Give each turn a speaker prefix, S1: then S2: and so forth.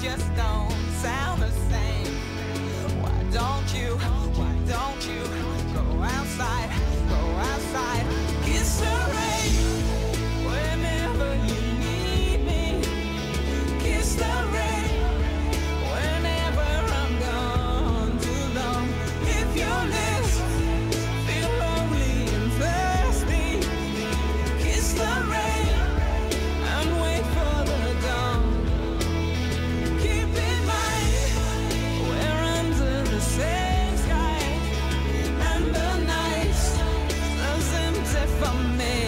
S1: just don't sound the same. Why don't you go outside, kiss the rain whenever you need me, kiss the rain whenever I'm gone too long. If your lips feel lonely and thirsty, kiss the rain and wait for the dawn. Keep in mind we're under the same sky, and the night is empty for me.